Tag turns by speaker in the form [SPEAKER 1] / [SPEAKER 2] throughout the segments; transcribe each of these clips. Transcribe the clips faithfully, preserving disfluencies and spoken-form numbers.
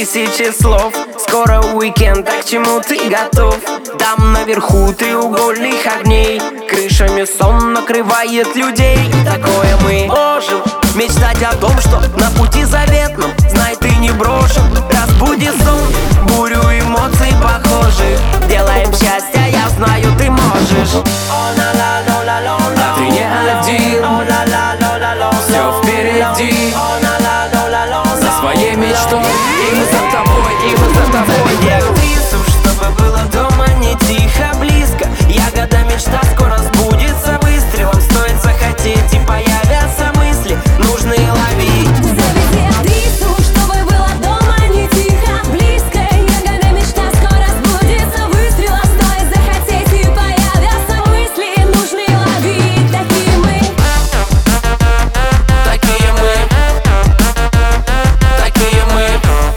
[SPEAKER 1] тысячи слов. Скоро уикенд, а к чему ты готов? Там наверху треугольных огней, крышами сон накрывает людей. Такое мы можем мечтать о том, что на пути заветном, знай, ты не брошен. Разбуди сон, бурю эмоций похожих. Делаем счастье, я знаю, ты можешь. А ты не один, все впереди. За своей мечтой, и мы за тобой, и мы за тобой. Актрису, чтобы было дома не тихо, близко. Ягода мечта скоро сбудется выстрелом. Стоит захотеть, и появятся мысли, нужно и ловить.
[SPEAKER 2] Заведи актрису, чтобы было дома не тихо, близко. Ягода мечта скоро сбудется выстрелом. Стоит захотеть, и появятся мысли, нужно и ловить. Такие мы,
[SPEAKER 1] такие мы, такие мы.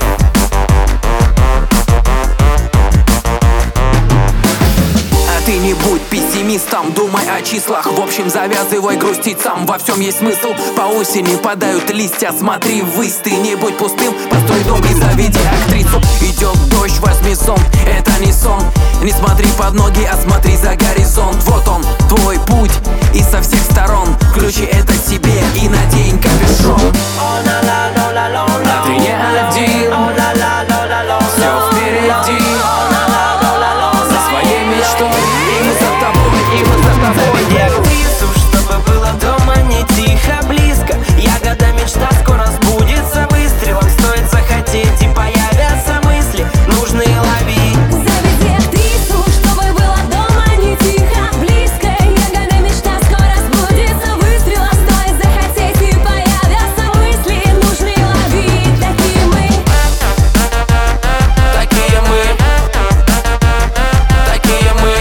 [SPEAKER 3] А ты не будь пессимистом, думай о числах. В общем, завязывай грустить сам, во всем есть смысл. По осени падают листья, смотри ввысь. Ты не будь пустым, построй дом и заведи актрису. Идет дождь, возьми сон, это не сон. Не смотри под ноги, а смотри за горизонт. Вот он, твой путь, и со всех сторон включи это себе и надень капюшон.
[SPEAKER 1] А ты не один, все впереди. За своей мечтой, и мы за тобой, и мы за тобой. Заведи актрису, чтобы было дома не тихо, близко. Ягода мечта скоро сбудется выстрелом. Стоит захотеть, и появятся мысли, нужно и ловить.
[SPEAKER 2] заведи актрису, чтобы было дома не тихо, близко. Ягода мечта скоро сбудется выстрелом. Стоит захотеть, и появятся мысли, нужно и ловить. Такие мы,
[SPEAKER 1] Такие мы, такие мы.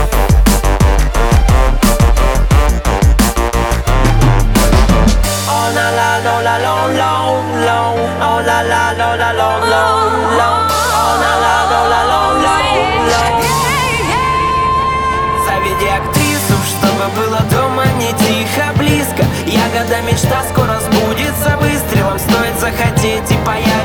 [SPEAKER 1] Oh la la la la long long long. Oh la la la la long long long. Oh la la la la long long long. Заведи актрису, чтобы было дома не тихо, близко. Ягода мечта скоро сбудется выстрелом. Стоит захотеть, и появится